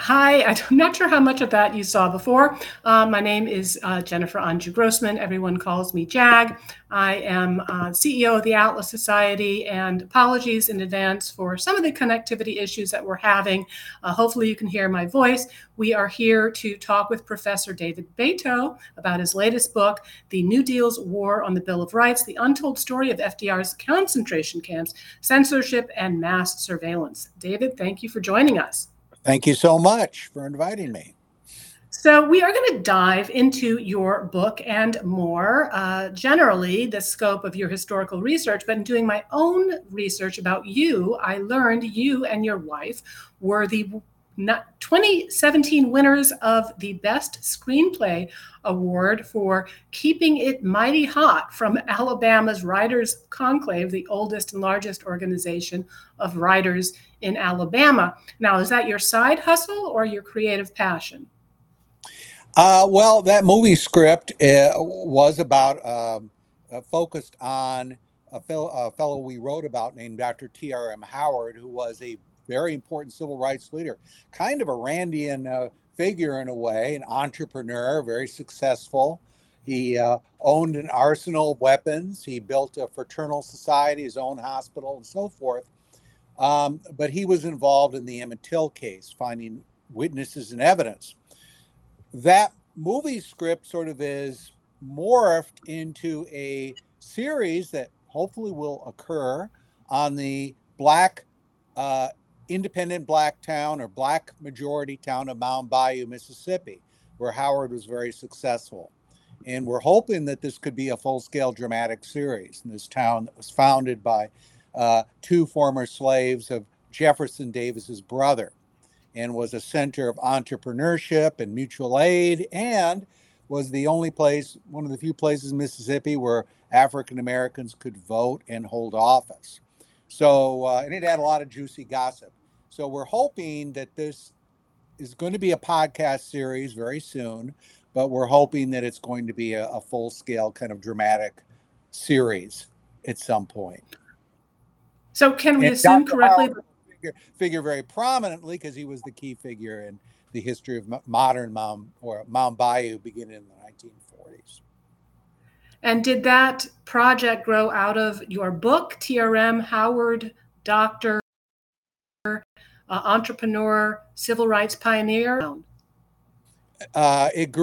Hi, I'm not sure how much of that you saw before. My name is Jennifer Anju Grossman. Everyone calls me Jag. I am CEO of the Atlas Society, and apologies in advance for some of the connectivity issues that we're having. Hopefully, you can hear my voice. We are here to talk with Professor David Beito about his latest book, The New Deal's War on the Bill of Rights, The Untold Story of FDR's Concentration Camps, Censorship, and Mass Surveillance. David, thank you for joining us. Thank you so much for inviting me. So, we are going to dive into your book and more, generally, the scope of your historical research. But in doing my own research about you, I learned you and your wife were the 2017 winners of the Best Screenplay Award for Keeping It Mighty Hot from Alabama's Writers Conclave, the oldest and largest organization of writers in Alabama. Now, is that your side hustle or your creative passion? Well, that movie script was about focused on a fellow we wrote about named Dr. T.R.M. Howard, who was a very important civil rights leader, kind of a Randian figure in a way, an entrepreneur, very successful. He owned an arsenal of weapons. He built a fraternal society, his own hospital, and so forth. But he was involved in the Emmett Till case, finding witnesses and evidence. That movie script sort of is morphed into a series that hopefully will occur on the independent black town or black majority town of Mound Bayou, Mississippi, where Howard was very successful. And we're hoping that this could be a full-scale dramatic series in this town that was founded by two former slaves of Jefferson Davis's brother, and was a center of entrepreneurship and mutual aid, and was the only place, one of the few places in Mississippi where African Americans could vote and hold office. So, and it had a lot of juicy gossip. So we're hoping that this is going to be a podcast series very soon, but we're hoping that it's going to be a full-scale kind of dramatic series at some point. So can we assume correctly? Figure very prominently because he was the key figure in the history of modern Mound Bayou beginning in the 1940s. And did that project grow out of your book, TRM Howard, Doctor, Entrepreneur, Civil Rights Pioneer? It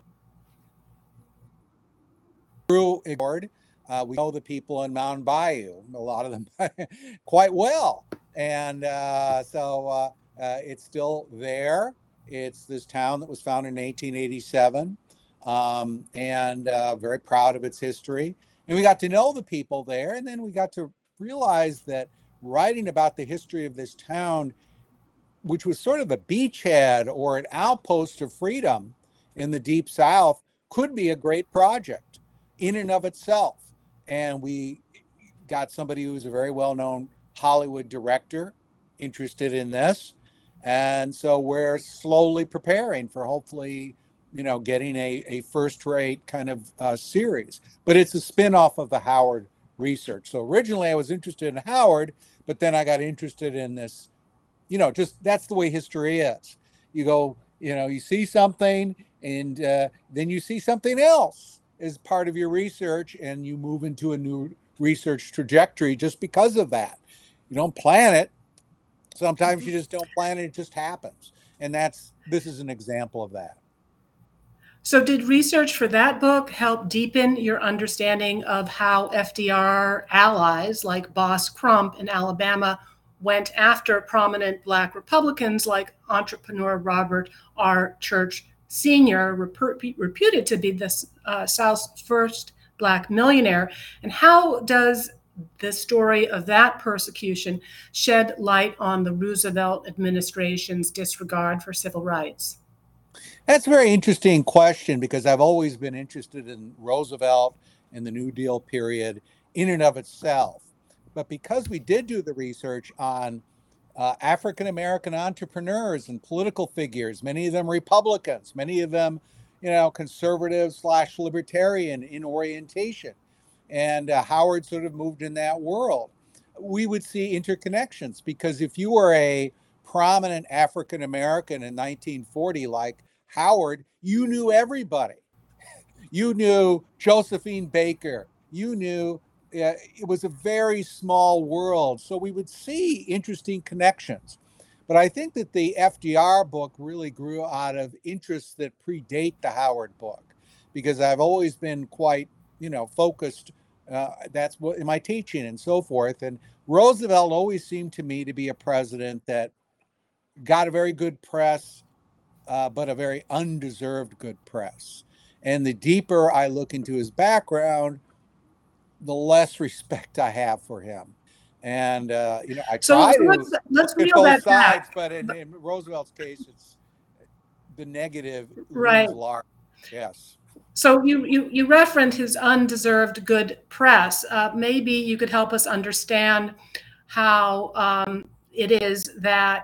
grew ignored. We know the people in Mound Bayou, a lot of them quite well. And so it's still there. It's this town that was founded in 1887, and very proud of its history. And we got to know the people there, and then we got to realize that writing about the history of this town, which was sort of a beachhead or an outpost of freedom in the Deep South, could be a great project in and of itself. And we got somebody who was a very well-known Hollywood director interested in this. And so we're slowly preparing for hopefully, getting a first-rate kind of series. But it's a spin-off of the Howard research. So originally I was interested in Howard, but then I got interested in this, just that's the way history is. You go, you see something and then you see something else as part of your research, and you move into a new research trajectory just because of that. You don't plan it. Sometimes you just don't plan it. It just happens. And this is an example of that. So did research for that book help deepen your understanding of how FDR allies like Boss Crump in Alabama went after prominent Black Republicans like entrepreneur Robert R. Church Sr., reputed to be the South's first Black millionaire? And how does the story of that persecution shed light on the Roosevelt administration's disregard for civil rights? That's a very interesting question because I've always been interested in Roosevelt and the New Deal period in and of itself. But because we did do the research on African American entrepreneurs and political figures, many of them Republicans, many of them, conservative / libertarian in orientation, and Howard sort of moved in that world, we would see interconnections, because if you were a prominent African American in 1940 like Howard, you knew everybody. You knew Josephine Baker. You knew it was a very small world. So we would see interesting connections. But I think that the FDR book really grew out of interests that predate the Howard book, because I've always been quite, focused. That's what in my teaching and so forth. And Roosevelt always seemed to me to be a president that got a very good press, but a very undeserved good press. And the deeper I look into his background, the less respect I have for him. And I try to let's look at reel both that sides, back. but in Roosevelt's case, it's the negative Right. looms large. Yes. So you referenced his undeserved good press. Maybe you could help us understand how it is that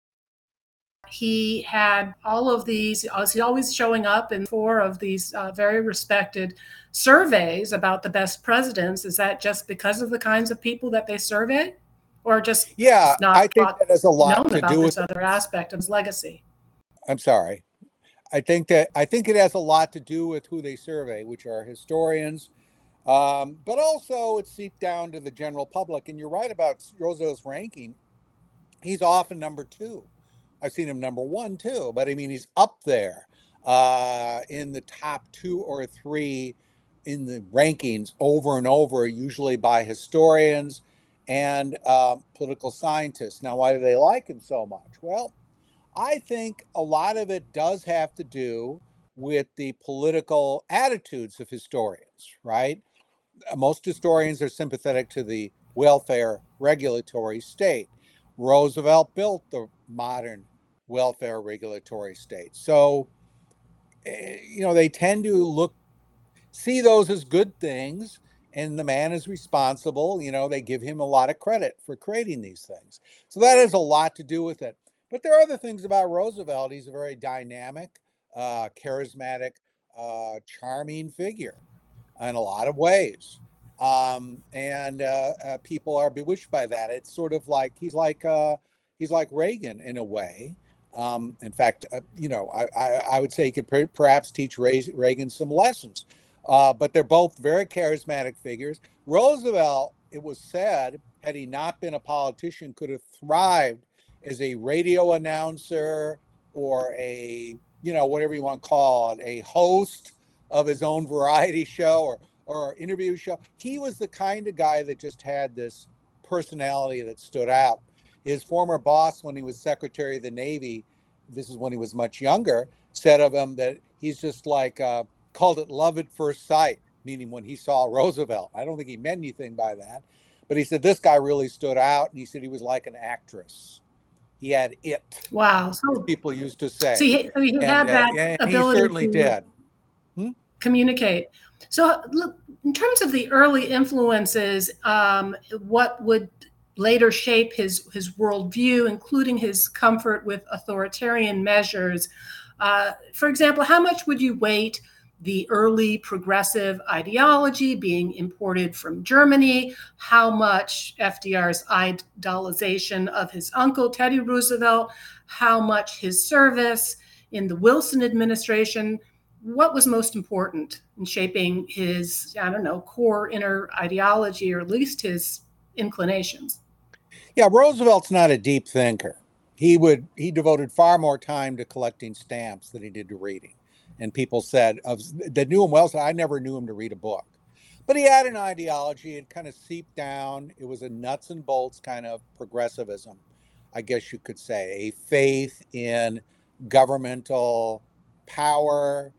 he had all of these. He's always showing up in 4 of these very respected surveys about the best presidents. Is that just because of the kinds of people that they survey, or just Yeah, not I think that has a lot known to about do this with other aspect of his legacy? I'm sorry. I think it has a lot to do with who they survey, which are historians, but also it's seeped down to the general public. And you're right about Roosevelt's ranking. He's often number 2. I've seen him number 1 too, but I mean he's up there in the top 2 or 3 in the rankings over and over, usually by historians and political scientists. Now, why do they like him so much? Well, I think a lot of it does have to do with the political attitudes of historians, right? Most historians are sympathetic to the welfare regulatory state. Roosevelt built the modern welfare regulatory state. So, they tend to see those as good things, and the man is responsible. They give him a lot of credit for creating these things. So that has a lot to do with it. But there are other things about Roosevelt. He's a very dynamic, charismatic, charming figure in a lot of ways. And people are bewitched by that. It's sort of like he's like Reagan in a way. In fact, I would say he could perhaps teach Reagan some lessons. But they're both very charismatic figures. Roosevelt, it was said, had he not been a politician, could have thrived as a radio announcer or a, whatever you want to call it, a host of his own variety show or interview show. He was the kind of guy that just had this personality that stood out. His former boss, when he was Secretary of the Navy, this is when he was much younger, said of him that he's just like, called it love at first sight, meaning when he saw Roosevelt. I don't think he meant anything by that, but he said this guy really stood out, and he said he was like an actress. He had it. Wow. So people used to say. So he had that ability he certainly did. Communicate. So look, in terms of the early influences, what would later shape his worldview, including his comfort with authoritarian measures? For example, how much would you weight the early progressive ideology being imported from Germany? How much FDR's idolization of his uncle, Teddy Roosevelt? How much his service in the Wilson administration? What was most important in shaping his, core inner ideology, or at least his inclinations? Yeah, Roosevelt's not a deep thinker. He devoted far more time to collecting stamps than he did to reading. And people said that knew him well, said, I never knew him to read a book. But he had an ideology. It kind of seeped down. It was a nuts and bolts kind of progressivism, I guess you could say, a faith in governmental power,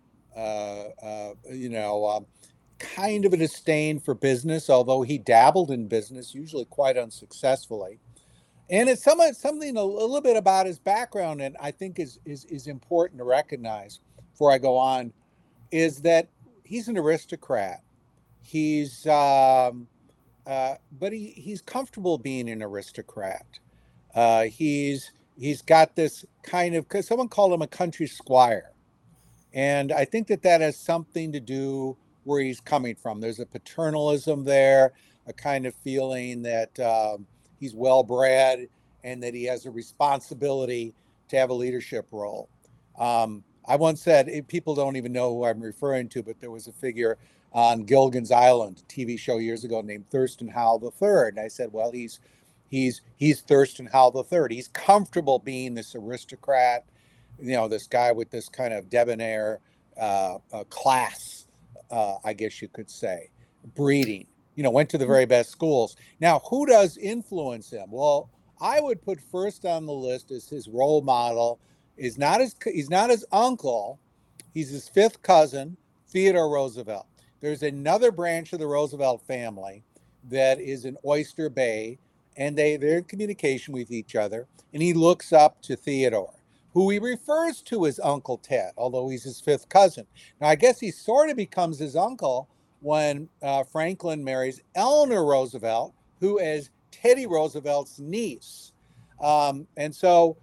kind of a disdain for business, although he dabbled in business, usually quite unsuccessfully. And it's something a little bit about his background, and I think is important to recognize before I go on, is that he's an aristocrat. He's but he's comfortable being an aristocrat. He's got this kind of, because someone called him a country squire, and I think that has something to do where he's coming from. There's a paternalism there, a kind of feeling that he's well bred and that he has a responsibility to have a leadership role. I once said, people don't even know who I'm referring to, but there was a figure on Gilligan's Island, a TV show years ago named Thurston Howell III. And I said, well, he's Thurston Howell III. He's comfortable being this aristocrat, this guy with this kind of debonair class, I guess you could say, breeding. Went to the very best schools. Now, who does influence him? Well, I would put first on the list as his role model he's not his uncle, he's his fifth cousin, Theodore Roosevelt. There's another branch of the Roosevelt family that is in Oyster Bay, and they're in communication with each other, and he looks up to Theodore, who he refers to as Uncle Ted, although he's his fifth cousin. Now, I guess he sort of becomes his uncle when Franklin marries Eleanor Roosevelt, who is Teddy Roosevelt's niece. And so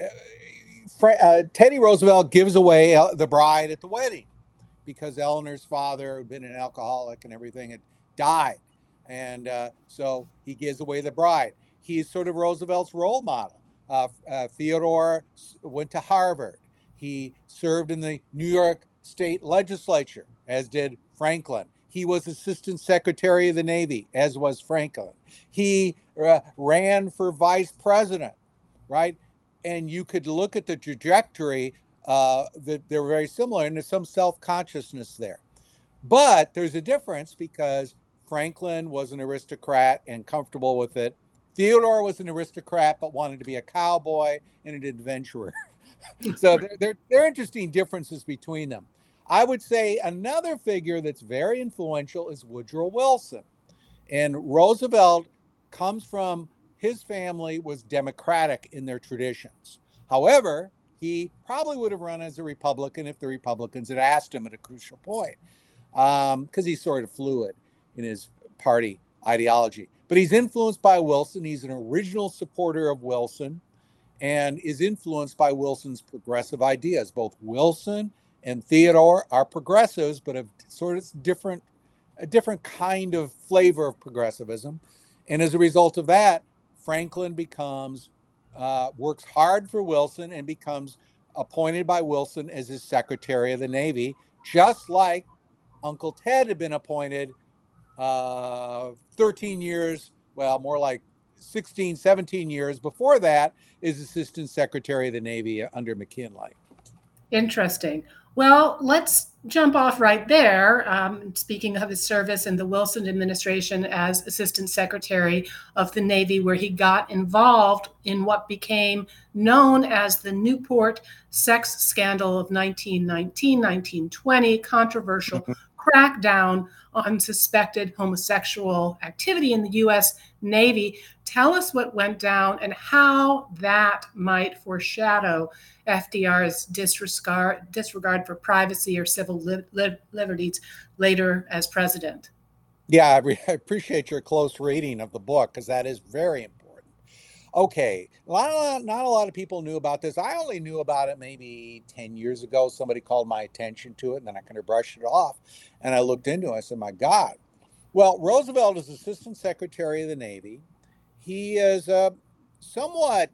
Teddy Roosevelt gives away the bride at the wedding because Eleanor's father, who'd been an alcoholic and everything, had died. And so he gives away the bride. He's sort of Roosevelt's role model. Theodore went to Harvard. He served in the New York State Legislature, as did Franklin. He was Assistant Secretary of the Navy, as was Franklin. He ran for vice president, right? And you could look at the trajectory that they're very similar, and there's some self-consciousness there. But there's a difference because Franklin was an aristocrat and comfortable with it. Theodore was an aristocrat but wanted to be a cowboy and an adventurer. So there are interesting differences between them. I would say another figure that's very influential is Woodrow Wilson. And Roosevelt comes from, his family was Democratic in their traditions. However, he probably would have run as a Republican if the Republicans had asked him at a crucial point, because he's sort of fluid in his party ideology. But he's influenced by Wilson. He's an original supporter of Wilson and is influenced by Wilson's progressive ideas. Both Wilson and Theodore are progressives, but a sort of a different kind of flavor of progressivism. And as a result of that, Franklin works hard for Wilson and becomes appointed by Wilson as his Secretary of the Navy, just like Uncle Ted had been appointed 13 years, well, more like 16, 17 years before that, as Assistant Secretary of the Navy under McKinley. Interesting. Well, let's jump off right there. Speaking of his service in the Wilson administration as Assistant Secretary of the Navy, where he got involved in what became known as the Newport sex scandal of 1919-1920, controversial crackdown on suspected homosexual activity in the U.S. Navy. Tell us what went down and how that might foreshadow FDR's disregard for privacy or civil liberties later as president. Yeah, I appreciate your close reading of the book, because that is very important. Okay, not a lot of people knew about this. I only knew about it maybe 10 years ago. Somebody called my attention to it, and then I kind of brushed it off. And I looked into it. I said, my God. Well, Roosevelt is Assistant Secretary of the Navy. He is somewhat,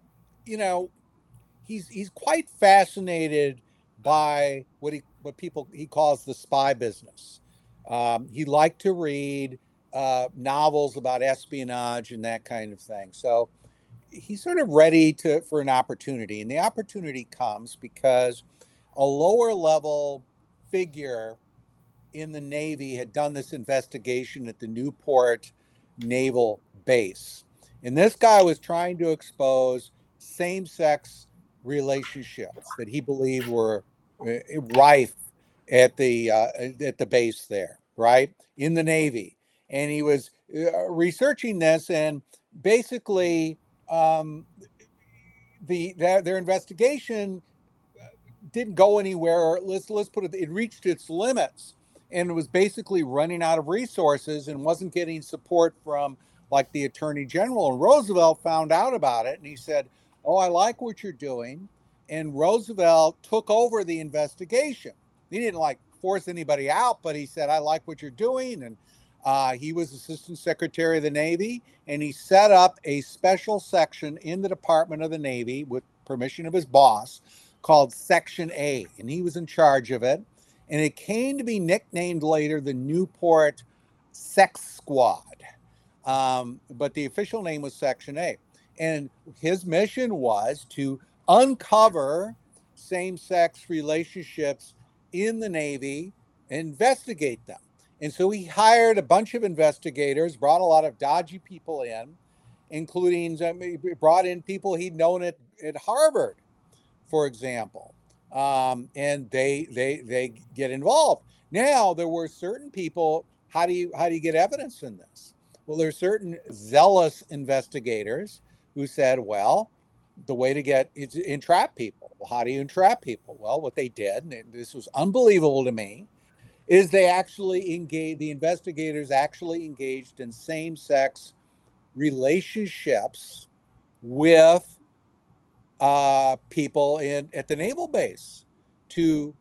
he's quite fascinated by what he calls the spy business. He liked to read novels about espionage and that kind of thing. So he's sort of ready for an opportunity. And the opportunity comes because a lower level figure in the Navy had done this investigation at the Newport Naval Base. And this guy was trying to expose same-sex relationships that he believed were rife at the base there, right, in the Navy. And he was researching this, and basically their investigation didn't go anywhere. Let's put it reached its limits, and it was basically running out of resources and wasn't getting support from like the Attorney General. And Roosevelt found out about it, and he said, "Oh, I like what you're doing." And Roosevelt took over the investigation. He didn't force anybody out, but he said, "I like what you're doing, and He was Assistant Secretary of the Navy, and he set up a special section in the Department of the Navy with permission of his boss called Section A, and he was in charge of it. And it came to be nicknamed later the Newport Sex Squad. But the official name was Section A. And his mission was to uncover same-sex relationships in the Navy, investigate them. And so he hired a bunch of investigators, brought a lot of dodgy people in, including brought in people he'd known at Harvard, for example. And they get involved. Now there were certain people. How do you get evidence in this? Well, there's certain zealous investigators who said, well, the way to get is entrap people. Well, how do you entrap people? Well, what they did, and this was unbelievable to me, is the investigators actually engaged in same-sex relationships with people at the naval base to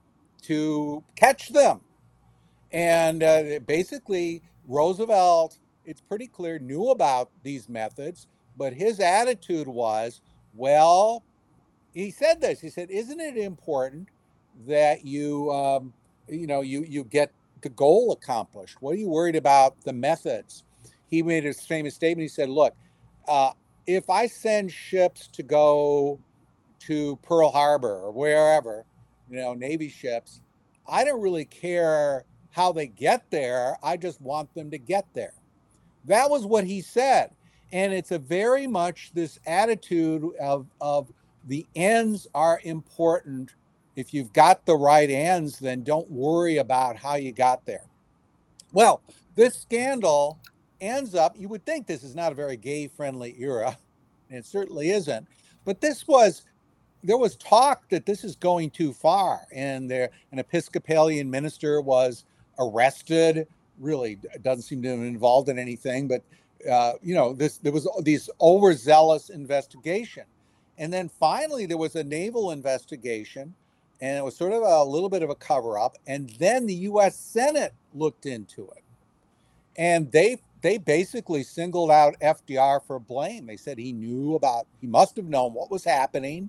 catch them. And basically, Roosevelt, it's pretty clear, knew about these methods, but his attitude was, well, he said this. He said, "Isn't it important that you get the goal accomplished? What are you worried about the methods?" He made a famous statement. He said, "Look, if I send ships to go to Pearl Harbor or wherever, Navy ships, I don't really care how they get there. I just want them to get there." That was what he said. And it's a very much this attitude of the ends are important. If you've got the right ends, then don't worry about how you got there. Well, this scandal ends up, you would think this is not a very gay-friendly era, and it certainly isn't, but there was talk that this is going too far, and an Episcopalian minister was arrested. Really doesn't seem to have been involved in anything, but there was these overzealous investigation. And then finally there was a naval investigation, and it was sort of a little bit of a cover-up, and then the U.S. Senate looked into it, and they basically singled out FDR for blame. They said he must have known what was happening.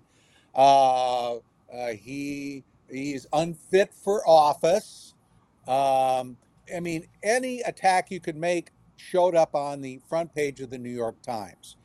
He's unfit for office. I mean, any attack you could make showed up on the front page of the New York Times.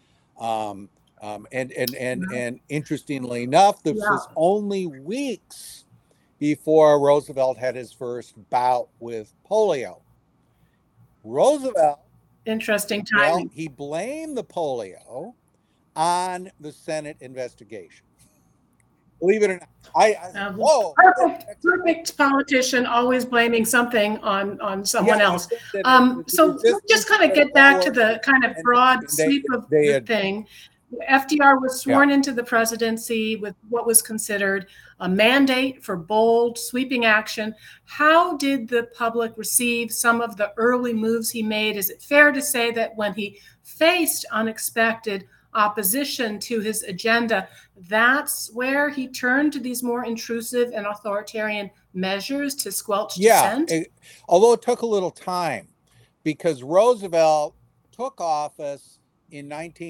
And interestingly enough, this was only weeks before Roosevelt had his first bout with polio. Roosevelt, interesting timing. Well, he blamed the polio on the Senate investigation. Believe it or not. Perfect politician, always blaming something on someone else. So let's just kind of get back to the kind of broad sweep of the thing. FDR was sworn into the presidency with what was considered a mandate for bold, sweeping action. How did the public receive some of the early moves he made? Is it fair to say that when he faced unexpected opposition to his agenda, that's where he turned to these more intrusive and authoritarian measures to squelch dissent? Although it took a little time, because Roosevelt took office in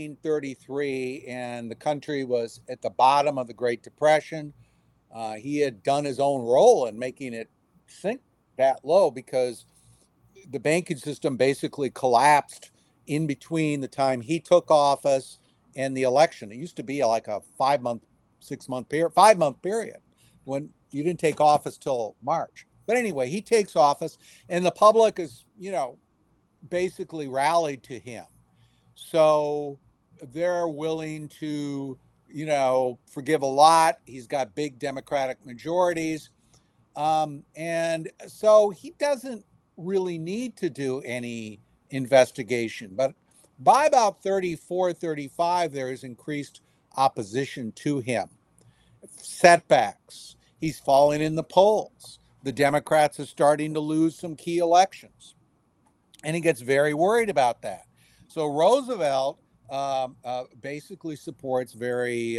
1933, and the country was at the bottom of the Great Depression. He had done his own role in making it sink that low, because the banking system basically collapsed in between the time he took office and the election. It used to be like a 5-month period when you didn't take office till March. But anyway, he takes office, and the public is, basically rallied to him. So they're willing to, forgive a lot. He's got big Democratic majorities. And so he doesn't really need to do any investigation. But by about 34, 35, there is increased opposition to him. Setbacks. He's falling in the polls. The Democrats are starting to lose some key elections. And he gets very worried about that. So Roosevelt basically supports very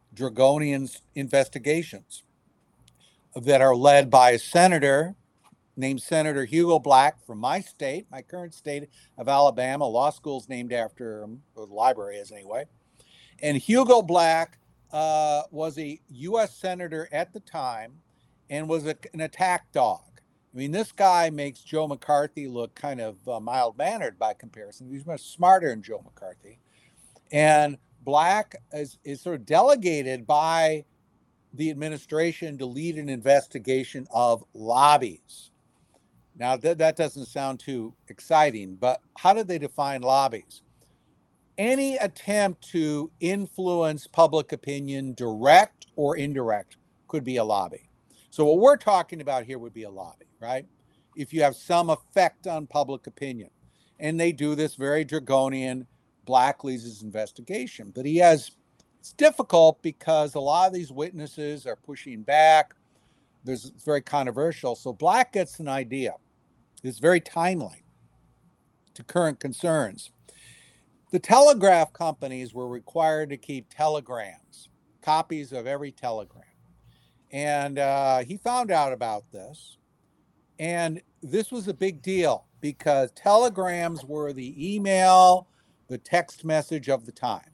draconian investigations that are led by a senator named Senator Hugo Black from my state, my current state of Alabama. Law school's named after him, or the library is anyway. And Hugo Black was a U.S. senator at the time and was an attack dog. I mean, this guy makes Joe McCarthy look kind of mild-mannered by comparison. He's much smarter than Joe McCarthy. And Black is sort of delegated by the administration to lead an investigation of lobbies. Now, that doesn't sound too exciting, but how did they define lobbies? Any attempt to influence public opinion, direct or indirect, could be a lobby. So what we're talking about here would be a lobby, right? If you have some effect on public opinion. And they do this very draconian Black leads his investigation. But it's difficult because a lot of these witnesses are pushing back. It's very controversial. So Black gets an idea. It's very timely to current concerns. The telegraph companies were required to keep telegrams, copies of every telegram. And he found out about this. And this was a big deal because telegrams were the email, the text message of the time.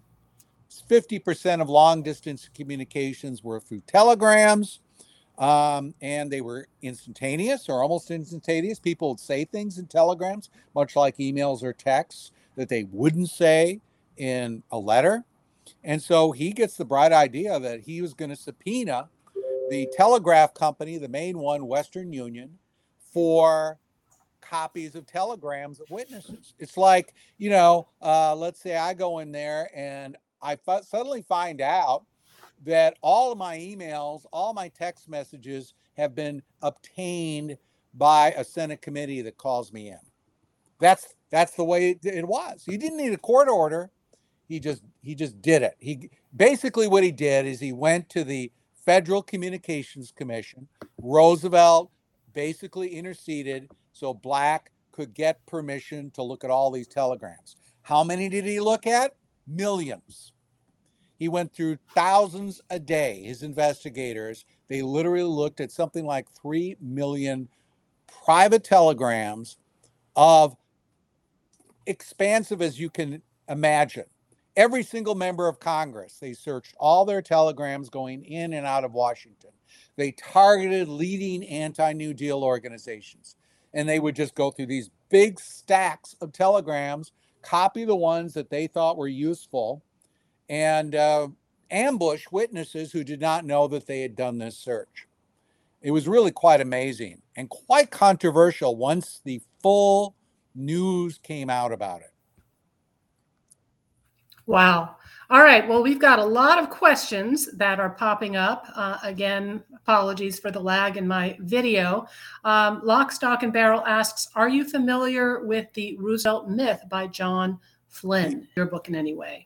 50% of long distance communications were through telegrams. And they were instantaneous or almost instantaneous. People would say things in telegrams, much like emails or texts, that they wouldn't say in a letter. And so he gets the bright idea that he was going to subpoena the telegraph company, the main one, Western Union, for copies of telegrams of witnesses. It's like, let's say I go in there and I suddenly find out that all of my emails, all my text messages have been obtained by a Senate committee that calls me in. That's the way it was. He didn't need a court order. He just did it. He basically what he did is he went to the Federal Communications Commission. Roosevelt basically interceded so Black could get permission to look at all these telegrams. How many did he look at? Millions. He went through thousands a day. His investigators, they literally looked at something like 3 million private telegrams of expansive as you can imagine. Every single member of Congress, they searched all their telegrams going in and out of Washington. They targeted leading anti-New Deal organizations. And they would just go through these big stacks of telegrams, copy the ones that they thought were useful, and ambush witnesses who did not know that they had done this search. It was really quite amazing and quite controversial once the full news came out about it. Wow. All right. Well, we've got a lot of questions that are popping up. Again, apologies for the lag in my video. Lock, Stock, and Barrel asks, are you familiar with the Roosevelt Myth by John Flynn? Your book in any way?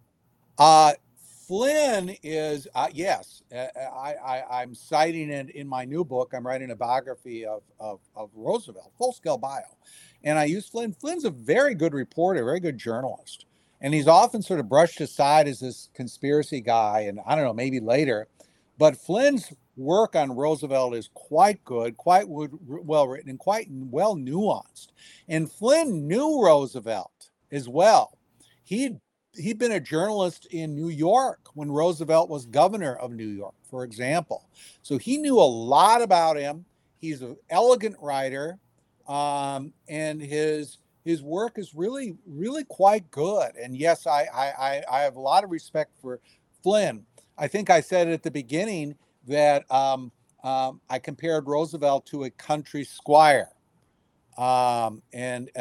Flynn is, yes, I'm citing it in my new book. I'm writing a biography of Roosevelt, full-scale bio. And I use Flynn. Flynn's a very good reporter, very good journalist. And he's often sort of brushed aside as this conspiracy guy, and I don't know, maybe later. But Flynn's work on Roosevelt is quite good, quite well written, and quite well nuanced. And Flynn knew Roosevelt as well. He'd been a journalist in New York when Roosevelt was governor of New York, for example. So he knew a lot about him. He's an elegant writer, and his work is really, really quite good. And yes, I have a lot of respect for Flynn. I think I said at the beginning that I compared Roosevelt to a country squire. Where did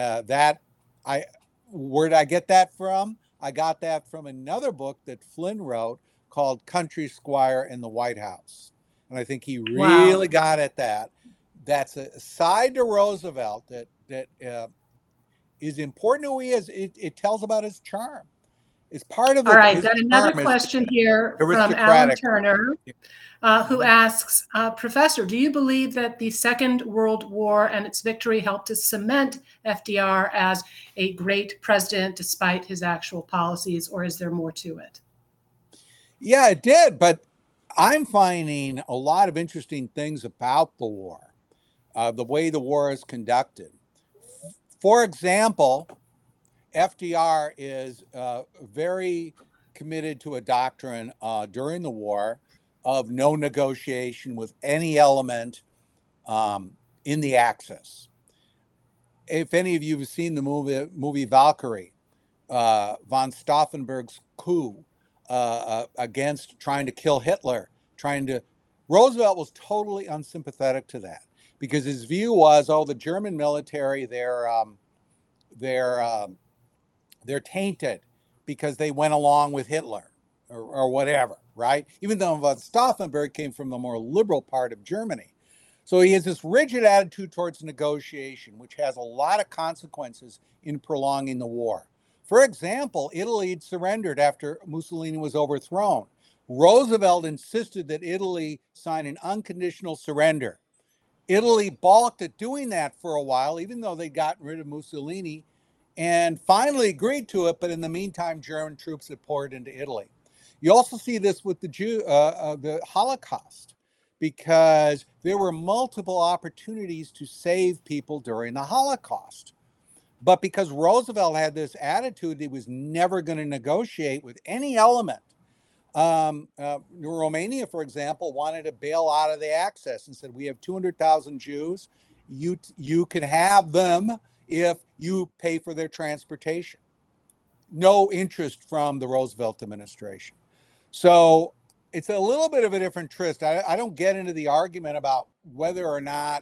I get that from? I got that from another book that Flynn wrote called Country Squire in the White House. And I think he really got at that. That's a side to Roosevelt that is important to who he is. It tells about his charm. It's part of All right, got another question here from Alan Turner, who asks, Professor, do you believe that the Second World War and its victory helped to cement FDR as a great president despite his actual policies, or is there more to it? Yeah, it did, but I'm finding a lot of interesting things about the war. the way the war is conducted. For example, FDR is very committed to a doctrine during the war of no negotiation with any element in the Axis. If any of you have seen the movie Valkyrie, von Stauffenberg's coup against trying to kill Hitler, Roosevelt was totally unsympathetic to that, because his view was, the German military, they're tainted because they went along with Hitler or whatever, right? Even though von Stauffenberg came from the more liberal part of Germany. So he has this rigid attitude towards negotiation, which has a lot of consequences in prolonging the war. For example, Italy had surrendered after Mussolini was overthrown. Roosevelt insisted that Italy sign an unconditional surrender. Italy balked at doing that for a while, even though they'd gotten rid of Mussolini, and finally agreed to it. But in the meantime, German troops had poured into Italy. You also see this with the Holocaust, because there were multiple opportunities to save people during the Holocaust. But because Roosevelt had this attitude, he was never going to negotiate with any element. Romania, for example, wanted to bail out of the Axis and said, we have 200,000 Jews. You can have them if you pay for their transportation. No interest from the Roosevelt administration. So it's a little bit of a different twist. I don't get into the argument about whether or not,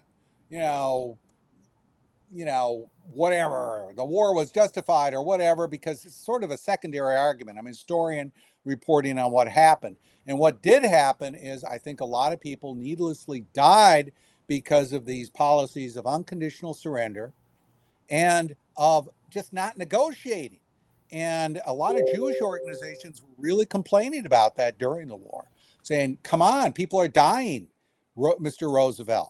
whatever, the war was justified or whatever, because it's sort of a secondary argument. I'm a historian reporting on what happened. And what did happen is, I think a lot of people needlessly died because of these policies of unconditional surrender and of just not negotiating. And a lot of Jewish organizations were really complaining about that during the war, saying, come on, people are dying, Mr. Roosevelt.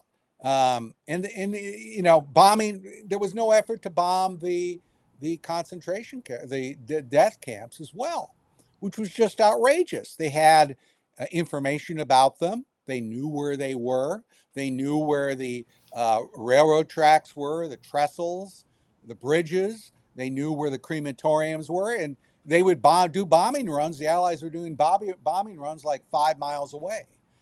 Bombing, there was no effort to bomb the concentration camp, the death camps as well, which was just outrageous. They had information about them. They knew where they were. They knew where the railroad tracks were, the trestles, the bridges. They knew where the crematoriums were, and they would do bombing runs. The Allies were doing bombing runs like 5 miles away.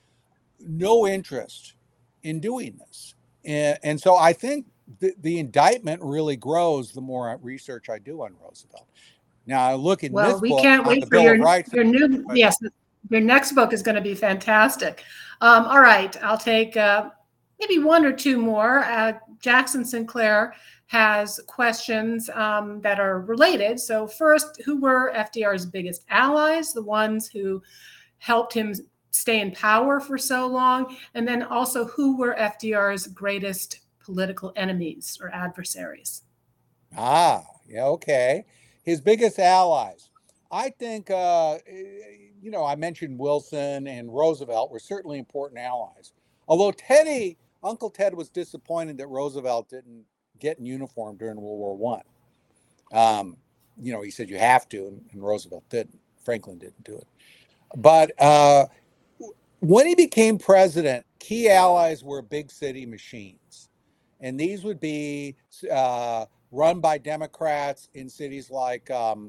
No interest in doing this. And so I think the indictment really grows the more research I do on Roosevelt. Now I look in this book. Well, we can't wait for your new, yes, your next book is going to be fantastic. All right, I'll take maybe one or two more. Jackson Sinclair has questions that are related. So first, who were FDR's biggest allies, the ones who helped him stay in power for so long? And then also, who were FDR's greatest political enemies or adversaries? Yeah, okay. His biggest allies. I think, I mentioned Wilson and Roosevelt were certainly important allies. Although Uncle Ted was disappointed that Roosevelt didn't get in uniform during World War I. He said you have to, and Roosevelt didn't. Franklin didn't do it. But when he became president, key allies were big city machines. And these would be run by Democrats in cities like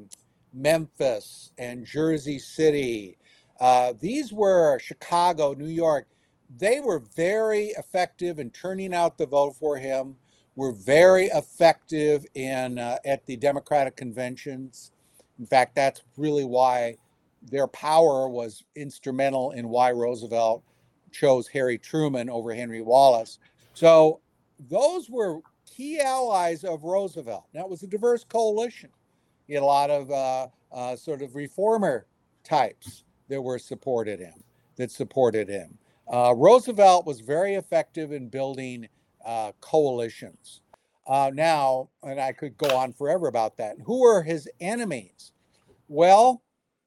Memphis and Jersey City. These were Chicago, New York. They were very effective in turning out the vote for him, were very effective at the Democratic conventions. In fact, that's really why their power was instrumental in why Roosevelt chose Harry Truman over Henry Wallace. So those were key allies of Roosevelt. Now, it was a diverse coalition. He had a lot of sort of reformer types that supported him. Roosevelt was very effective in building coalitions. Now, and I could go on forever about that. Who are his enemies? Well,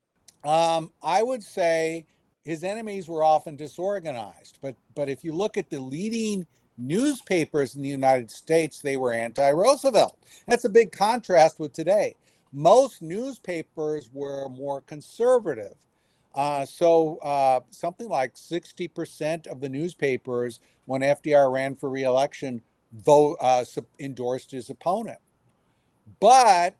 I would say his enemies were often disorganized, but if you look at the leading newspapers in the United States, they were anti-Roosevelt. That's a big contrast with today. Most newspapers were more conservative. So something like 60% of the newspapers, when FDR ran for reelection, endorsed his opponent. But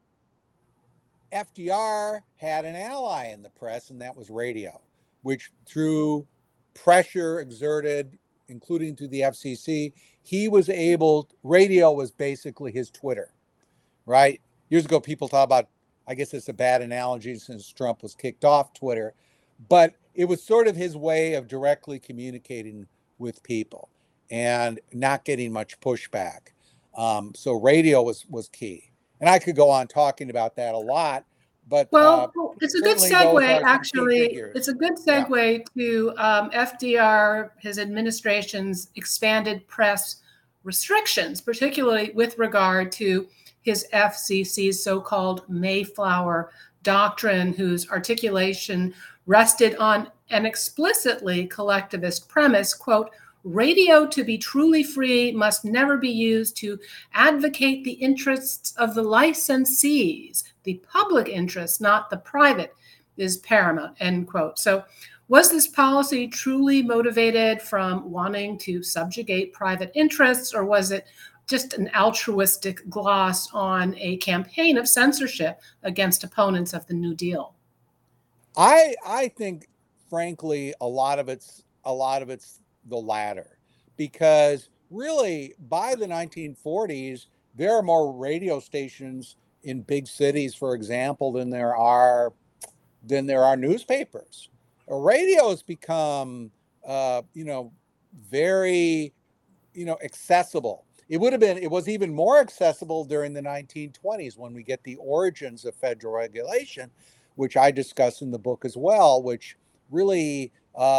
FDR had an ally in the press, and that was radio, which through pressure exerted, including through the FCC, radio was basically his Twitter, right? Years ago, people thought about, I guess it's a bad analogy since Trump was kicked off Twitter, but it was sort of his way of directly communicating with people and not getting much pushback. So radio was key. And I could go on talking about that a lot, but well, it's a good segue, actually. figures. It's a good segue to FDR, his administration's expanded press restrictions, particularly with regard to his FCC's so-called Mayflower doctrine, whose articulation rested on an explicitly collectivist premise, quote, radio to be truly free must never be used to advocate the interests of the licensees. The public interest, not the private, is paramount, end quote. So was this policy truly motivated from wanting to subjugate private interests, or was it just an altruistic gloss on a campaign of censorship against opponents of the New Deal? I think, frankly, a lot of it's the latter, because really by the 1940s there are more radio stations in big cities, for example, than there are newspapers. Radio has become very accessible. It was even more accessible during the 1920s, when we get the origins of federal regulation, which I discuss in the book as well, which really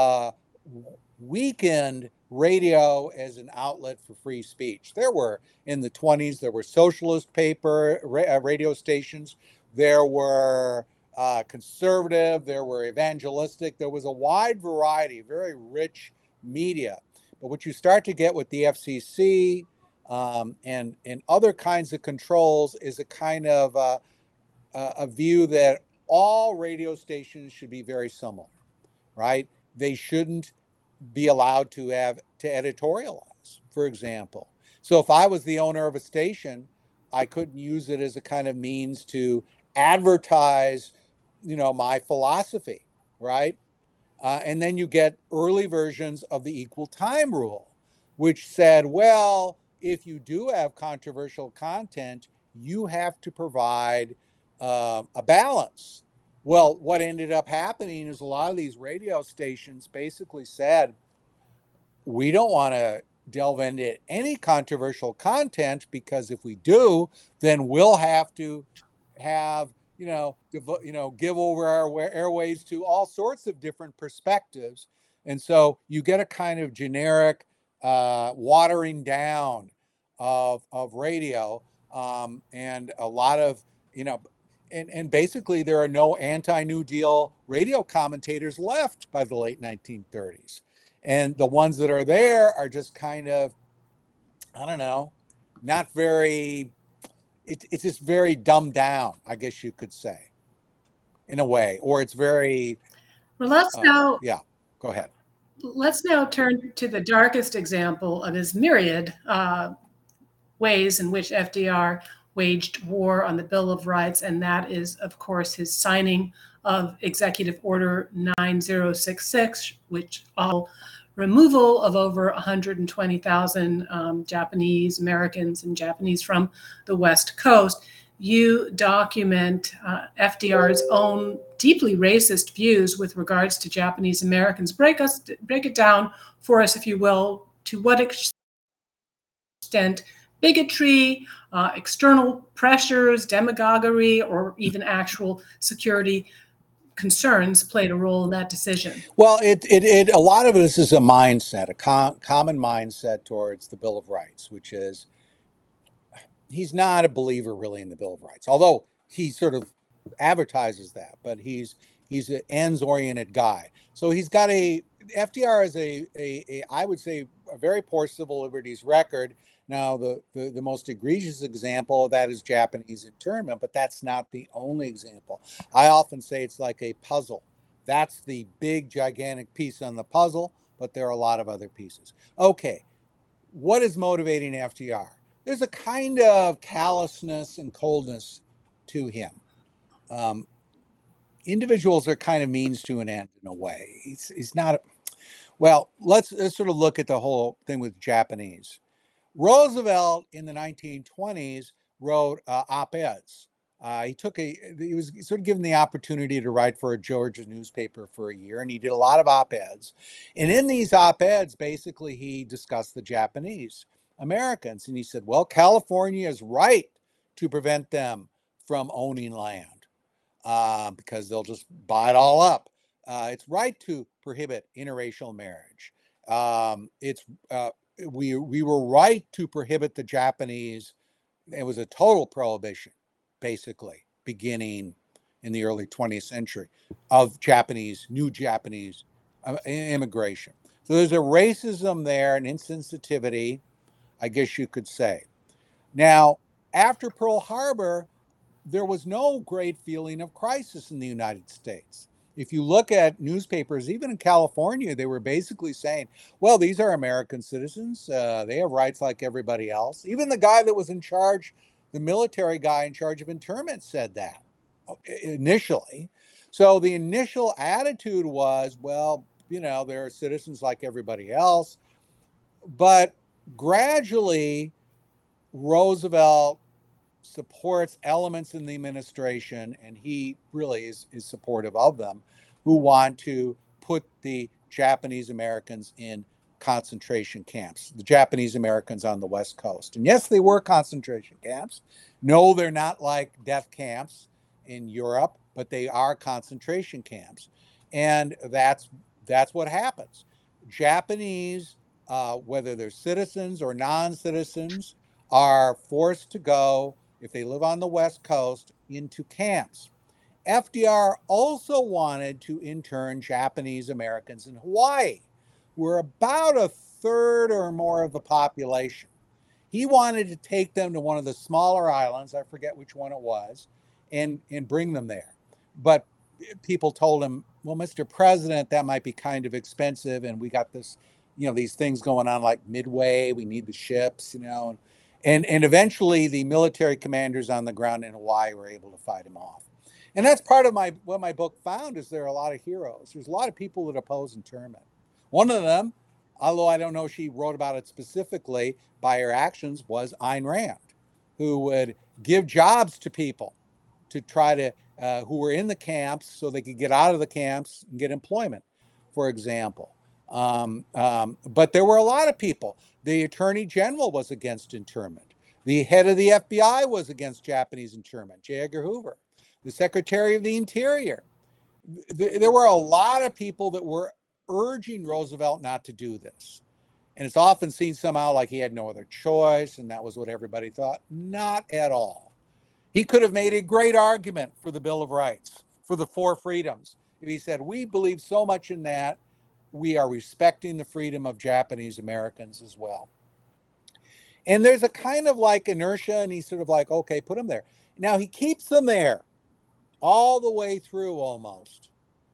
weakened radio as an outlet for free speech. In the 20s, there were socialist radio stations. There were conservative, there were evangelistic. There was a wide variety, very rich media. But what you start to get with the FCC and other kinds of controls is a kind of a view that all radio stations should be very similar, right? They shouldn't be allowed to editorialize, for example. So if I was the owner of a station, I couldn't use it as a kind of means to advertise, my philosophy, right? And then you get early versions of the equal time rule, which said, well, if you do have controversial content, you have to provide a balance. Well, what ended up happening is a lot of these radio stations basically said, we don't want to delve into any controversial content, because if we do, then we'll have to have, give over our airways to all sorts of different perspectives. And so you get a kind of generic watering down of radio, and a lot of, and basically there are no anti-New Deal radio commentators left by the late 1930s. And the ones that are there are just kind of, I don't know, not very, it's just very dumbed down, I guess you could say, in a way, or it's very. Well, let's now. Yeah, go ahead. Let's now turn to the darkest example of his myriad ways in which FDR waged war on the Bill of Rights, and that is, of course, his signing of Executive Order 9066, which all removal of over 120,000 Japanese Americans and Japanese from the West Coast. You document FDR's own deeply racist views with regards to Japanese Americans. Break it down for us, if you will, to what extent bigotry, external pressures, demagoguery, or even actual security concerns played a role in that decision. Well, a lot of this is a mindset, a common mindset towards the Bill of Rights, which is he's not a believer really in the Bill of Rights, although he sort of advertises that, but he's an ends-oriented guy. So he's got FDR is a I would say a very poor civil liberties record. Now, the most egregious example of that is Japanese internment, but that's not the only example. I often say it's like a puzzle. That's the big, gigantic piece on the puzzle, but there are a lot of other pieces. Okay, what is motivating FDR? There's a kind of callousness and coldness to him. Individuals are kind of means to an end in a way. He's not. Well, let's sort of look at the whole thing with Japanese. Roosevelt in the 1920s wrote op-eds. He was sort of given the opportunity to write for a Georgia newspaper for a year, and he did a lot of op-eds. And in these op-eds, basically, he discussed the Japanese Americans, and he said, well, California is right to prevent them from owning land because they'll just buy it all up. It's right to prohibit interracial marriage. We were right to prohibit the Japanese. It was a total prohibition, basically, beginning in the early 20th century of new Japanese immigration. So there's a racism there, an insensitivity, I guess you could say. Now, after Pearl Harbor, there was no great feeling of crisis in the United States. If you look at newspapers, even in California, they were basically saying, well, these are American citizens. They have rights like everybody else. Even the guy that was in charge, the military guy in charge of internment, said that initially. So the initial attitude was, well, they're citizens like everybody else. But gradually, Roosevelt supports elements in the administration, and he really is supportive of them, who want to put the Japanese Americans in concentration camps, the Japanese Americans on the West Coast. And yes, they were concentration camps. No, they're not like death camps in Europe, but they are concentration camps. And that's what happens. Japanese, whether they're citizens or non-citizens, are forced to go, if they live on the West Coast, into camps. FDR also wanted to intern Japanese Americans in Hawaii, who are about a third or more of the population. He wanted to take them to one of the smaller islands, I forget which one it was, and bring them there. But people told him, well, Mr. President, that might be kind of expensive, and we got this, these things going on like Midway, we need the ships, And eventually the military commanders on the ground in Hawaii were able to fight him off. And that's part of what my book found, is there are a lot of heroes. There's a lot of people that oppose internment. One of them, although I don't know if she wrote about it specifically by her actions, was Ayn Rand, who would give jobs to people to try to, who were in the camps so they could get out of the camps and get employment, for example. But there were a lot of people. The Attorney General was against internment. The head of the FBI was against Japanese internment, J. Edgar Hoover. The Secretary of the Interior. There were a lot of people that were urging Roosevelt not to do this. And it's often seen somehow like he had no other choice, and that was what everybody thought. Not at all. He could have made a great argument for the Bill of Rights, for the four freedoms. If he said, we believe so much in that, we are respecting the freedom of Japanese Americans as well. And there's a kind of like inertia, and he's sort of like, okay, put them there. Now he keeps them there all the way through almost.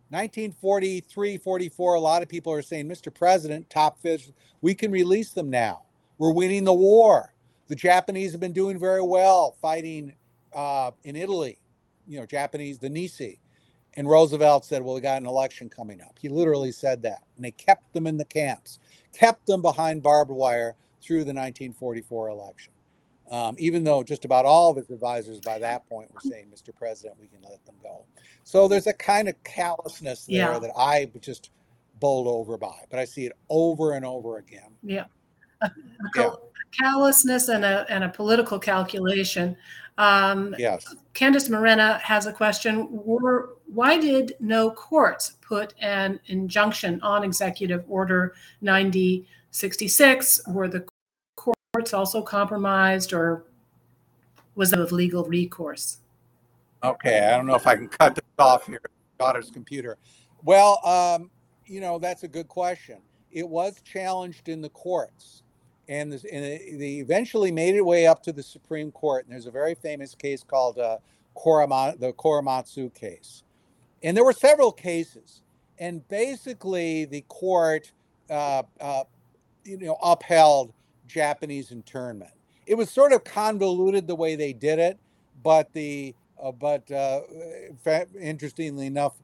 1943, 44, a lot of people are saying, Mr. President, top fish, we can release them now. We're winning the war. The Japanese have been doing very well fighting in Italy, Japanese, the Nisi. And Roosevelt said, well, we got an election coming up. He literally said that. And they kept them in the camps, kept them behind barbed wire through the 1944 election. Even though just about all of his advisors by that point were saying, Mr. President, we can let them go. So there's a kind of callousness there that I just bowled over by. But I see it over and over again. Yeah. A callousness and a political calculation. Yes. Candace Morena has a question. Why did no courts put an injunction on Executive Order 9066? Were the courts also compromised, or was it with legal recourse? Okay, I don't know if I can cut this off here, daughter's computer. Well, that's a good question. It was challenged in the courts. And they eventually made it way up to the Supreme Court. And there's a very famous case called the Korematsu case, And there were several cases. And basically, the court, upheld Japanese internment. It was sort of convoluted the way they did it, but interestingly enough,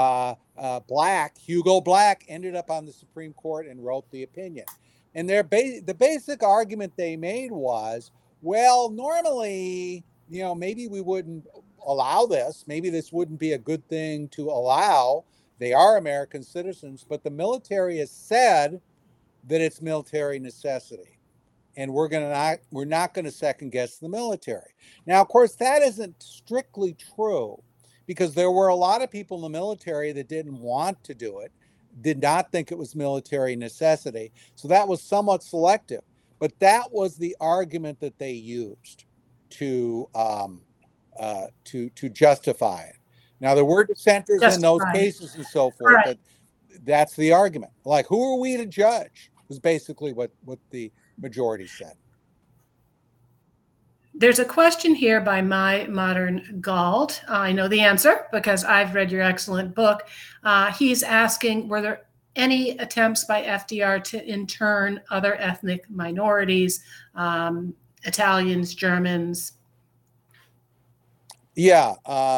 Hugo Black, ended up on the Supreme Court and wrote the opinion. And the basic argument they made was, well, normally, maybe we wouldn't allow this. Maybe this wouldn't be a good thing to allow. They are American citizens, but the military has said that it's military necessity, and we're not going to second guess the military. Now, of course, that isn't strictly true, because there were a lot of people in the military that didn't want to do it, did not think it was military necessity. So that was somewhat selective, but that was the argument that they used to justify it. Now, there were dissenters in those cases and so forth, but that's the argument. Like, who are we to judge? Was basically what the majority said. There's a question here by My Modern Galt. I know the answer because I've read your excellent book. He's asking, were there any attempts by FDR to intern other ethnic minorities, Italians, Germans? Yeah.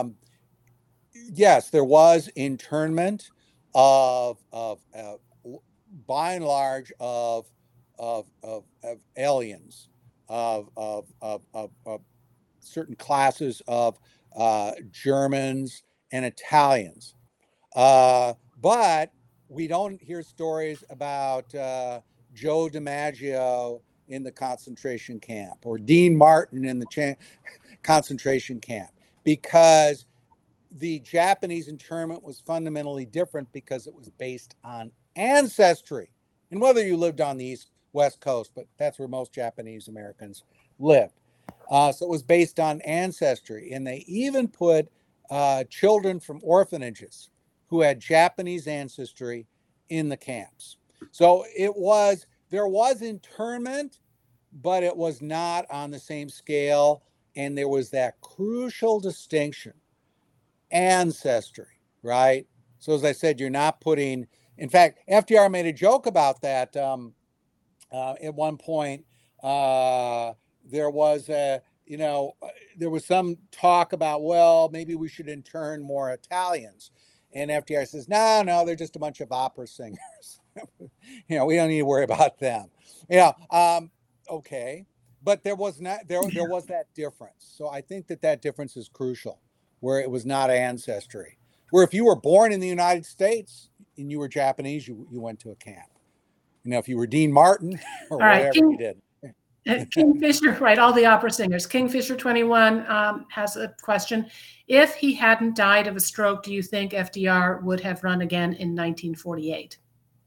Yes, there was internment of by and large of aliens, of certain classes of Germans and Italians, but we don't hear stories about Joe DiMaggio in the concentration camp or Dean Martin in the concentration camp, because the Japanese internment was fundamentally different, because it was based on ancestry. And whether you lived on the West Coast, but that's where most Japanese Americans lived. So it was based on ancestry. And they even put children from orphanages who had Japanese ancestry in the camps. So there was internment, but it was not on the same scale. And there was that crucial distinction: ancestry, right? So as I said, you're not putting, in fact, FDR made a joke about that. At one point, there was some talk about, well, maybe we should intern more Italians. And FDR says, no, they're just a bunch of opera singers. We don't need to worry about them. Okay. But there was that difference. So I think that difference is crucial, where it was not ancestry. Where if you were born in the United States and you were Japanese, you went to a camp. If you were Dean Martin or whatever, you did. Kingfisher, right, all the opera singers. Kingfisher 21 has a question. If he hadn't died of a stroke, do you think FDR would have run again in 1948?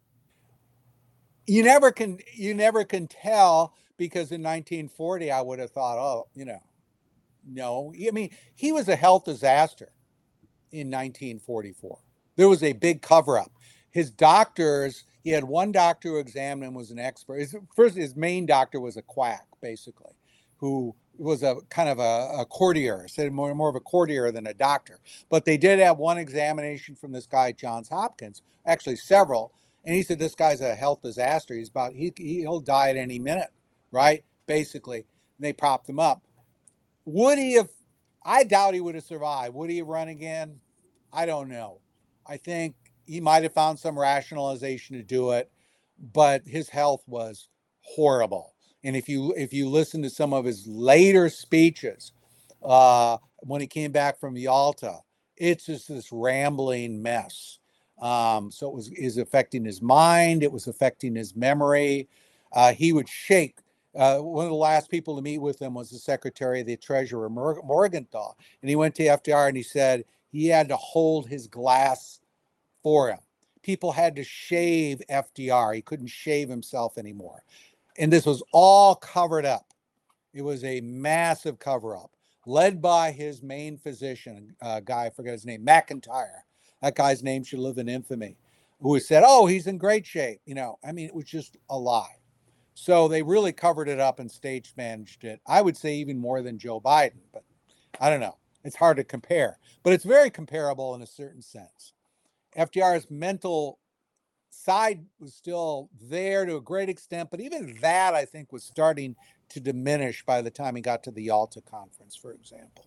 You never can tell, because in 1940, I would have thought, no. I mean, he was a health disaster in 1944. There was a big cover-up. His doctors, he had one doctor who examined him, was an expert. His main doctor was a quack, basically, who was a kind of a courtier, said more of a courtier than a doctor. But they did have one examination from this guy, Johns Hopkins, actually several, and he said, this guy's a health disaster. He'll die at any minute, right? Basically, and they propped him up. Would he have? I doubt he would have survived. Would he have run again? I don't know. I think he might have found some rationalization to do it, but his health was horrible. And if you listen to some of his later speeches, when he came back from Yalta, it's just this rambling mess. So it is affecting his mind. It was affecting his memory. He would shake. One of the last people to meet with him was the Secretary of the Treasurer, Morgenthau. And he went to FDR and he said he had to hold his glass for him. People had to shave FDR. He couldn't shave himself anymore. And this was all covered up. It was a massive cover-up, led by his main physician, a guy, I forget his name, McIntyre. That guy's name should live in infamy, who said, oh, he's in great shape. It was just a lie. So they really covered it up and stage managed it. I would say even more than Joe Biden, but I don't know. it's hard to compare, but it's very comparable in a certain sense. FDR's mental side was still there to a great extent, but even that, I think, was starting to diminish by the time he got to the Yalta Conference, for example.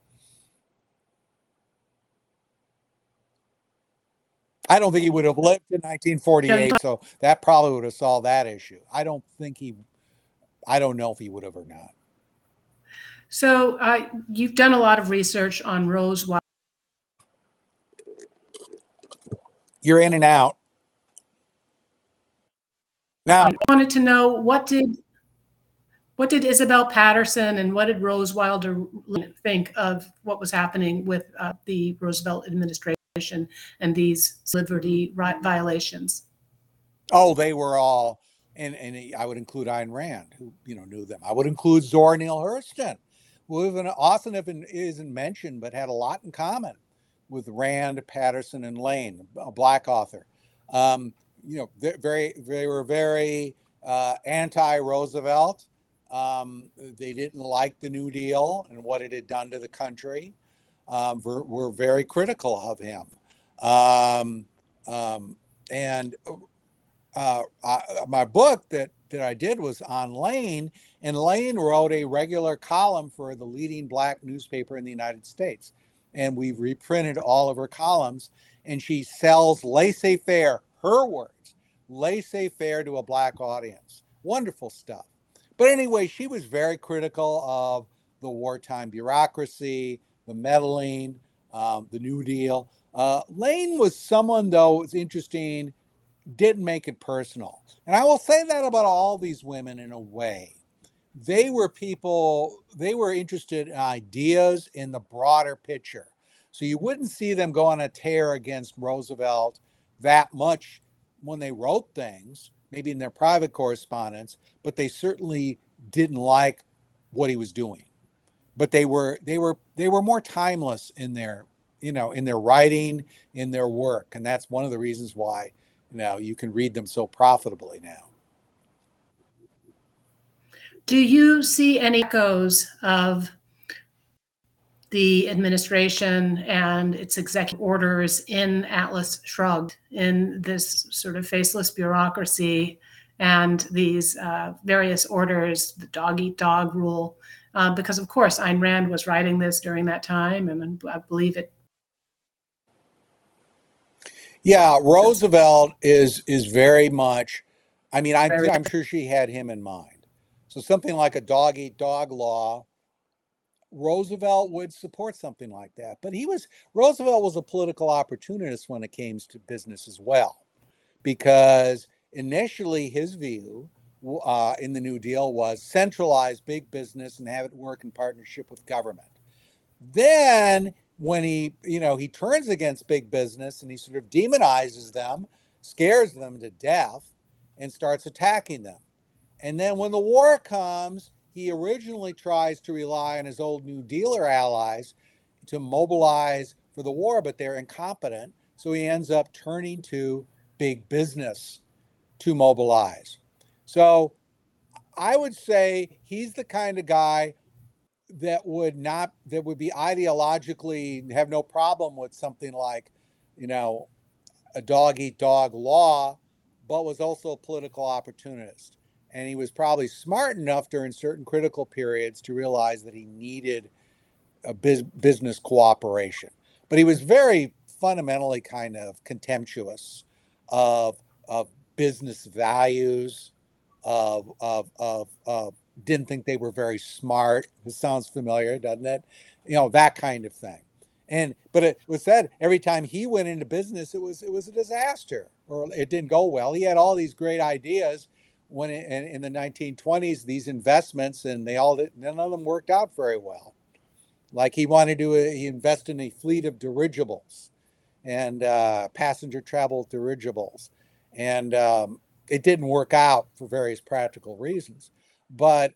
I don't think he would have lived in 1948, so that probably would have solved that issue. I don't know if he would have or not. So you've done a lot of research on Rose Wilder. You're in and out. Now, I wanted to know what did Isabel Patterson and what did Rose Wilder think of what was happening with the Roosevelt administration and these liberty violations? Oh, they were all, and I would include Ayn Rand, who knew them. I would include Zora Neale Hurston, who often isn't mentioned, but had a lot in common with Rand, Patterson, and Lane, a Black author. They were very anti-Roosevelt. They didn't like the New Deal and what it had done to the country. Were very critical of him. My book that I did was on Lane, and Lane wrote a regular column for the leading Black newspaper in the United States. And we've reprinted all of her columns, and she sells laissez-faire, her words, laissez-faire to a Black audience. Wonderful stuff. But anyway, she was very critical of the wartime bureaucracy, the meddling, the New Deal. Lane was someone, though, it's interesting, didn't make it personal. And I will say that about all these women in a way. They were interested in ideas in the broader picture. So you wouldn't see them go on a tear against Roosevelt that much when they wrote things, maybe in their private correspondence, but they certainly didn't like what he was doing. But they were more timeless in their writing, in their work. And that's one of the reasons why you can read them so profitably now. Do you see any echoes of the administration and its executive orders in Atlas Shrugged, in this sort of faceless bureaucracy and these various orders, the dog-eat-dog rule? Because, of course, Ayn Rand was writing this during that time, and I believe it. Yeah, Roosevelt is very much, I'm sure she had him in mind. So something like a dog-eat-dog law, Roosevelt would support something like that. But Roosevelt was a political opportunist when it came to business as well, because initially his view in the New Deal was centralize big business and have it work in partnership with government. Then when he turns against big business and he sort of demonizes them, scares them to death, and starts attacking them. And then when the war comes, he originally tries to rely on his old New Dealer allies to mobilize for the war, but they're incompetent. So he ends up turning to big business to mobilize. So I would say he's the kind of guy that would be ideologically have no problem with something like, a dog-eat-dog law, but was also a political opportunist. And he was probably smart enough during certain critical periods to realize that he needed a business cooperation. But he was very fundamentally kind of contemptuous of business values, didn't think they were very smart. This sounds familiar, doesn't it? That kind of thing. But it was said every time he went into business, it was a disaster, or it didn't go well. He had all these great ideas in the 1920s, these investments, and none of them worked out very well. Like he invest in a fleet of dirigibles and passenger travel dirigibles, and it didn't work out for various practical reasons. But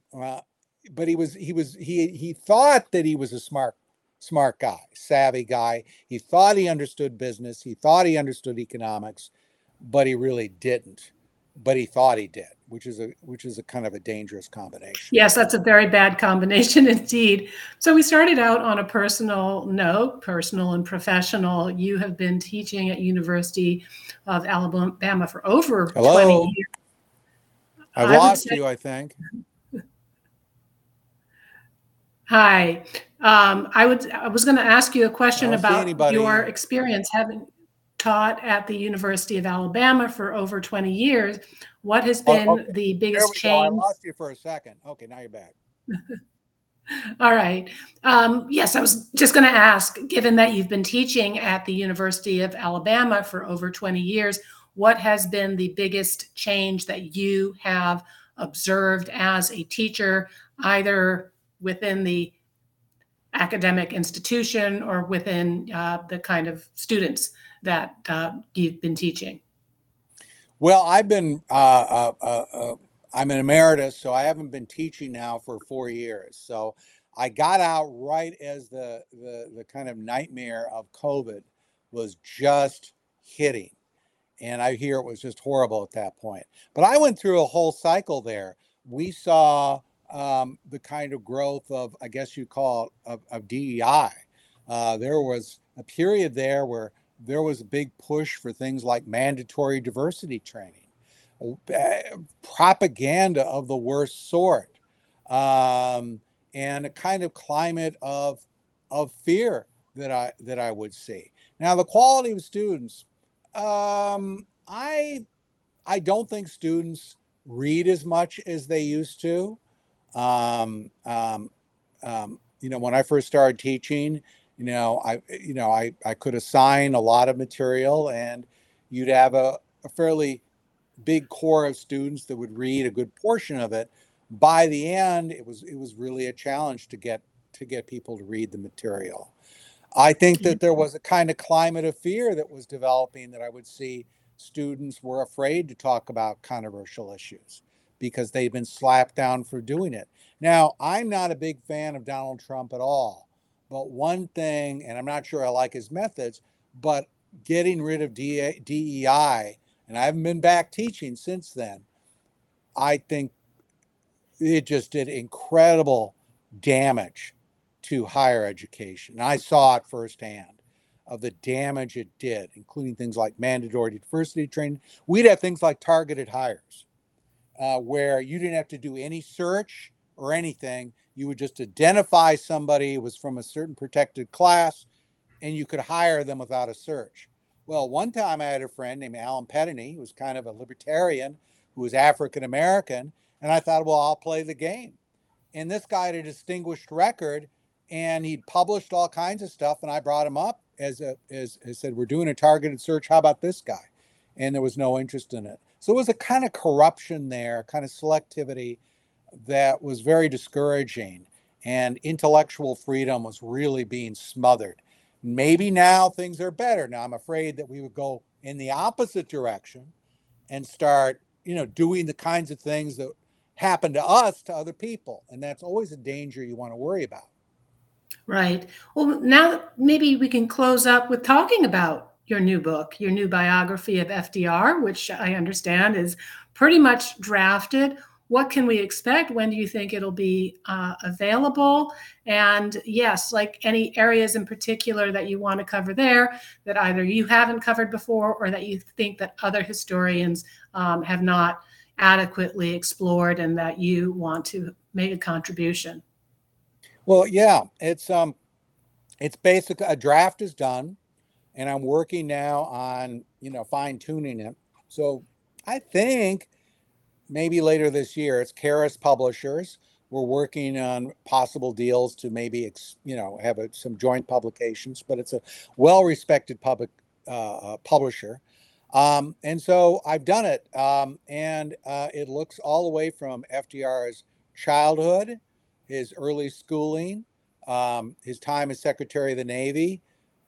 he thought that he was a smart guy, savvy guy. He thought he understood business. He thought he understood economics, but he really didn't. but he thought he did, which is a kind of a dangerous combination. Yes, that's a very bad combination indeed. So we started out on a personal note, personal and professional. You have been teaching at University of Alabama for over Hello? 20 years. I've lost you, I think. Hi. I was going to ask you a question about your experience having taught at the University of Alabama for over 20 years. What has been the biggest change? I lost you for a second. Okay, now you're back. All right. Yes, I was just going to ask, given that you've been teaching at the University of Alabama for over 20 years, what has been the biggest change that you have observed as a teacher, either within the academic institution or within the kind of students that you've been teaching? Well, I'm an emeritus, so I haven't been teaching now for 4 years. So I got out right as the kind of nightmare of COVID was just hitting. And I hear it was just horrible at that point. But I went through a whole cycle there. We saw the kind of growth of, I guess you call it, of DEI. There was a period there where there was a big push for things like mandatory diversity training, propaganda of the worst sort, and a kind of climate of fear that I would see. Now, the quality of students, I don't think students read as much as they used to. When I first started teaching, I could assign a lot of material, and you'd have a fairly big core of students that would read a good portion of it. By the end, it was really a challenge to get people to read the material. I think that there was a kind of climate of fear that was developing, that I would see students were afraid to talk about controversial issues because they've been slapped down for doing it. Now, I'm not a big fan of Donald Trump at all, but one thing, and I'm not sure I like his methods, but getting rid of DEI, and I haven't been back teaching since then, I think it just did incredible damage to higher education. And I saw it firsthand of the damage it did, including things like mandatory diversity training. We'd have things like targeted hires, where you didn't have to do any search or anything. You would just identify somebody who was from a certain protected class, and you could hire them without a search. Well, one time I had a friend named Alan Pettany, who was kind of a libertarian, who was African American, and I thought, well, I'll play the game. And this guy had a distinguished record, and he'd published all kinds of stuff, and I brought him up as said, we're doing a targeted search. How about this guy? And there was no interest in it. So it was a kind of corruption there, kind of selectivity that was very discouraging, and intellectual freedom was really being smothered. Maybe now things are better. Now I'm afraid that we would go in the opposite direction and start, doing the kinds of things that happen to us to other people, and that's always a danger you want to worry about. Right. Well, now maybe we can close up with talking about your new book, your new biography of FDR, which I understand is pretty much drafted. What can we expect? When do you think it'll be available? And yes, like any areas in particular that you want to cover there that either you haven't covered before or that you think that other historians have not adequately explored and that you want to make a contribution. Well, yeah, it's basically a draft is done, and I'm working now on, fine tuning it. So I think maybe later this year. It's Karis Publishers. We're working on possible deals to maybe, have some joint publications, but it's a well-respected publisher. And so I've done it. And it looks all the way from FDR's childhood, his early schooling, his time as Secretary of the Navy,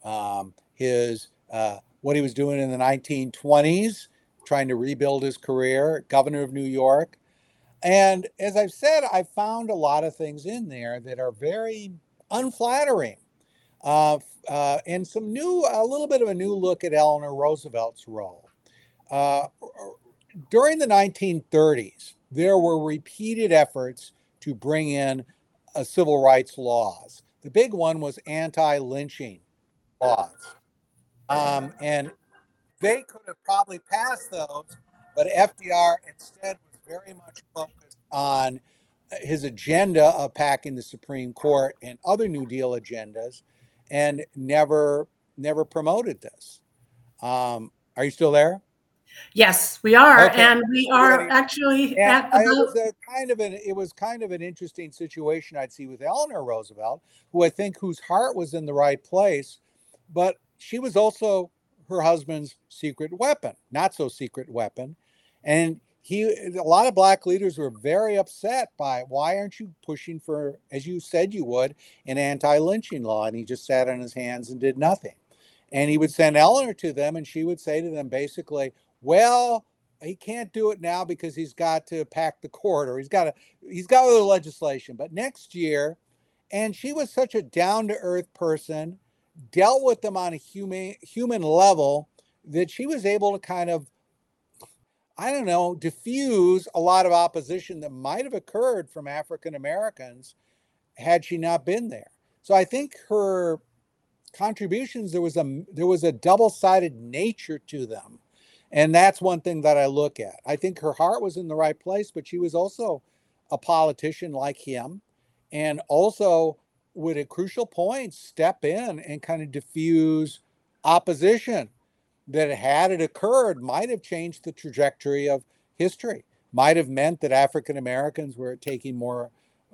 his what he was doing in the 1920s, trying to rebuild his career, governor of New York. And as I've said, I found a lot of things in there that are very unflattering. And a little bit of a new look at Eleanor Roosevelt's role. during the 1930s, there were repeated efforts to bring in civil rights laws. The big one was anti-lynching laws. And they could have probably passed those, but FDR instead was very much focused on his agenda of packing the Supreme Court and other New Deal agendas, and never promoted this. Are you still there? Yes, we are, Okay. and we are actually at about. It was kind of an interesting situation I'd see with Eleanor Roosevelt, who I think whose heart was in the right place, but she was also her husband's secret weapon, not so secret weapon, and a lot of black leaders were very upset by, why aren't you pushing for, as you said you would, an anti-lynching law? And he just sat on his hands and did nothing. And he would send Eleanor to them, and she would say to them basically, well, he can't do it now because he's got to pack the court, or he's got other legislation, but next year. And she was such a down-to-earth person, dealt with them on a human level, that she was able to kind of, I don't know, diffuse a lot of opposition that might have occurred from African Americans had she not been there. So I think her contributions, there was a double-sided nature to them. And that's one thing that I look at. I think her heart was in the right place, but she was also a politician like him, and also would at crucial points step in and kind of diffuse opposition that, had it occurred, might have changed the trajectory of history, might have meant that African Americans were taking more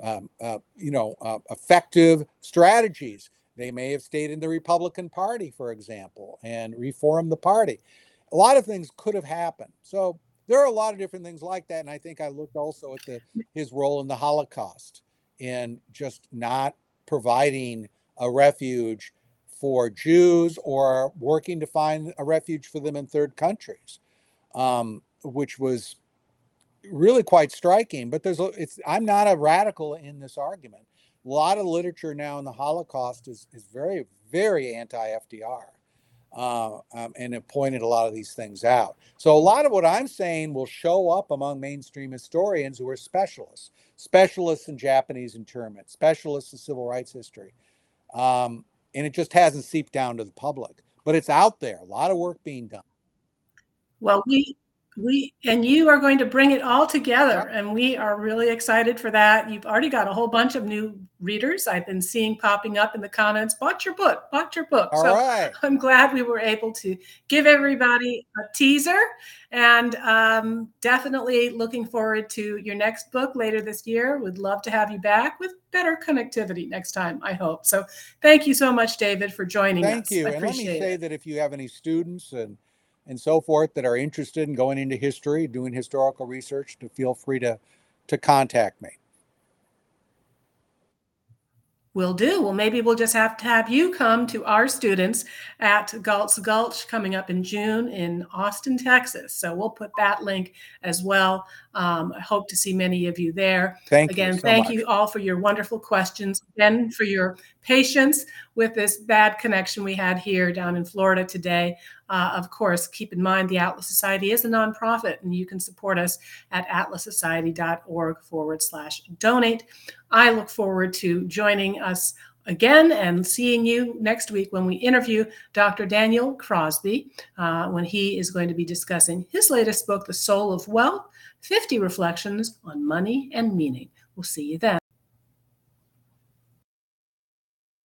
effective strategies. They may have stayed in the Republican Party, for example, and reformed the party. A lot of things could have happened. So there are a lot of different things like that. And I think I looked also at his role in the Holocaust, in just not providing a refuge for Jews, or working to find a refuge for them in third countries, which was really quite striking. But I'm not a radical in this argument. A lot of literature now in the Holocaust is very, very anti-FDR. And it pointed a lot of these things out. So a lot of what I'm saying will show up among mainstream historians who are specialists in Japanese internment, specialists in civil rights history. And it just hasn't seeped down to the public, but it's out there. A lot of work being done. Well, and you are going to bring it all together, and we are really excited for that. You've already got a whole bunch of new readers I've been seeing popping up in the comments. Bought your book. All so right. I'm glad we were able to give everybody a teaser, and definitely looking forward to your next book later this year. Would love to have you back with better connectivity next time, I hope. So thank you so much, David, for joining us. Thank you. And let me say that if you have any students and so forth that are interested in going into history, doing historical research, to feel free to contact me. Will do. Well, maybe we'll just have to have you come to our students at Galt's Gulch coming up in June in Austin, Texas. So we'll put that link as well. I hope to see many of you there. Thank you all for your wonderful questions, and for your patience with this bad connection we had here down in Florida today. Of course, keep in mind the Atlas Society is a nonprofit, and you can support us at atlassociety.org/donate. I look forward to joining us again and seeing you next week when we interview Dr. Daniel Crosby, when he is going to be discussing his latest book, The Soul of Wealth, 50 Reflections on Money and Meaning. We'll see you then.